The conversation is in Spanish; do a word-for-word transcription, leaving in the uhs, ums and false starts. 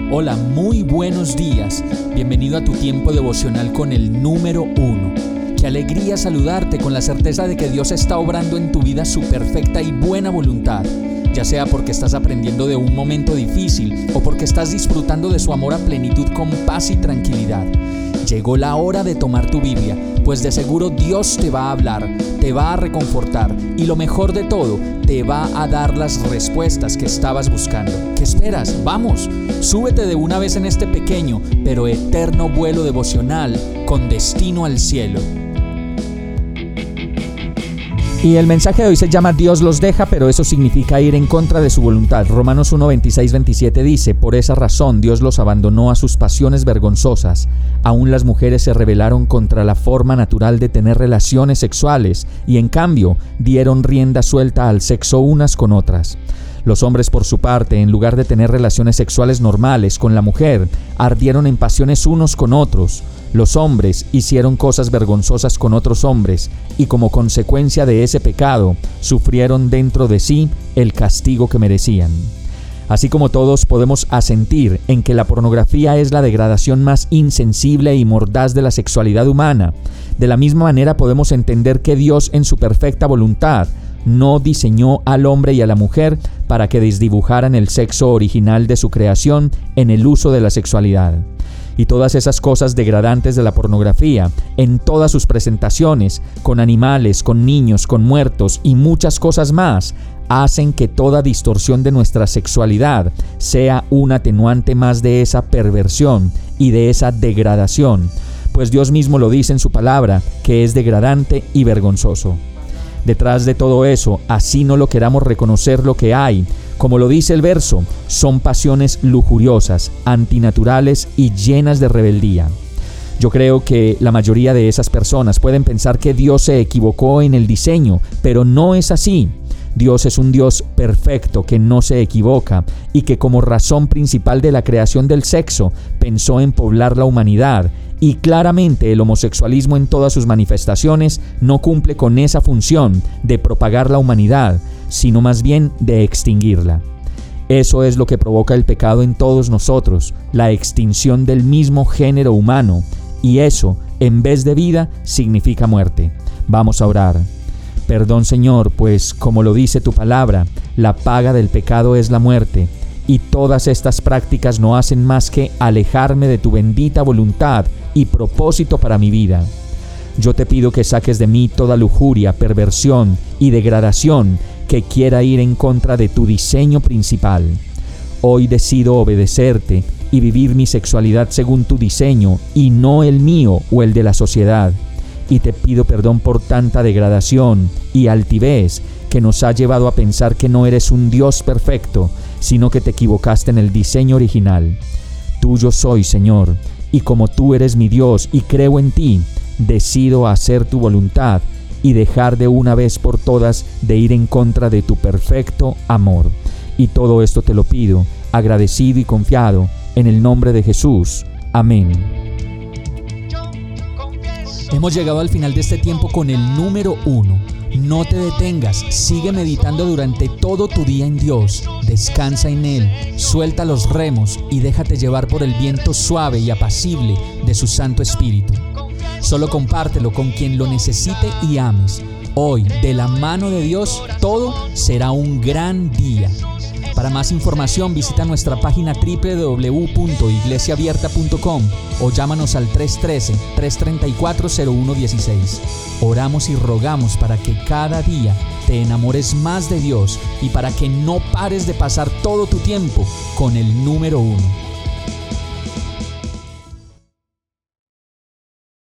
Hola, muy buenos días. Bienvenido a tu tiempo devocional con el número uno. Qué alegría saludarte con la certeza de que Dios está obrando en tu vida su perfecta y buena voluntad, ya sea porque estás aprendiendo de un momento difícil o porque estás disfrutando de su amor a plenitud con paz y tranquilidad. Llegó la hora de tomar tu Biblia, pues de seguro Dios te va a hablar, te va a reconfortar y lo mejor de todo, te va a dar las respuestas que estabas buscando. ¿Qué esperas? ¡Vamos! Súbete de una vez en este pequeño pero eterno vuelo devocional con destino al cielo. Y el mensaje de hoy se llama Dios los deja, pero eso significa ir en contra de su voluntad. Romanos uno, veintiséis, veintisiete dice: por esa razón Dios los abandonó a sus pasiones vergonzosas. Aún las mujeres se rebelaron contra la forma natural de tener relaciones sexuales y en cambio dieron rienda suelta al sexo unas con otras. Los hombres, por su parte, en lugar de tener relaciones sexuales normales con la mujer, ardieron en pasiones unos con otros. Los hombres hicieron cosas vergonzosas con otros hombres y como consecuencia de ese pecado, sufrieron dentro de sí el castigo que merecían. Así como todos podemos asentir en que la pornografía es la degradación más insensible y mordaz de la sexualidad humana, de la misma manera podemos entender que Dios, en su perfecta voluntad, no diseñó al hombre y a la mujer para que desdibujaran el sexo original de su creación en el uso de la sexualidad. Y todas esas cosas degradantes de la pornografía, en todas sus presentaciones, con animales, con niños, con muertos y muchas cosas más, hacen que toda distorsión de nuestra sexualidad sea un atenuante más de esa perversión y de esa degradación, pues Dios mismo lo dice en su palabra, que es degradante y vergonzoso. Detrás de todo eso, así no lo queramos reconocer lo que hay, como lo dice el verso, son pasiones lujuriosas, antinaturales y llenas de rebeldía. Yo creo que la mayoría de esas personas pueden pensar que Dios se equivocó en el diseño, pero no es así. Dios es un Dios perfecto que no se equivoca y que como razón principal de la creación del sexo pensó en poblar la humanidad. Y claramente el homosexualismo en todas sus manifestaciones no cumple con esa función de propagar la humanidad, sino más bien de extinguirla. Eso es lo que provoca el pecado en todos nosotros, la extinción del mismo género humano, y eso, en vez de vida, significa muerte. Vamos a orar. Perdón, Señor, pues como lo dice tu palabra, la paga del pecado es la muerte, y todas estas prácticas no hacen más que alejarme de tu bendita voluntad y propósito para mi vida. Yo te pido que saques de mí toda lujuria, perversión y degradación que quiera ir en contra de tu diseño principal. Hoy decido obedecerte y vivir mi sexualidad según tu diseño y no el mío o el de la sociedad. Y te pido perdón por tanta degradación y altivez que nos ha llevado a pensar que no eres un Dios perfecto, sino que te equivocaste en el diseño original. Tuyo soy, Señor, y como tú eres mi Dios y creo en ti, decido hacer tu voluntad y dejar de una vez por todas de ir en contra de tu perfecto amor. Y todo esto te lo pido, agradecido y confiado, en el nombre de Jesús. Amén. Hemos llegado al final de este tiempo con el número uno. No te detengas, sigue meditando durante todo tu día en Dios, descansa en Él, suelta los remos y déjate llevar por el viento suave y apacible de su Santo Espíritu. Solo compártelo con quien lo necesite y ames. Hoy, de la mano de Dios, todo será un gran día. Para más información visita nuestra página doble u doble u doble u punto iglesia abierta punto com o llámanos al tres uno tres, tres tres cuatro, cero uno uno seis. Oramos y rogamos para que cada día te enamores más de Dios y para que no pares de pasar todo tu tiempo con el número uno.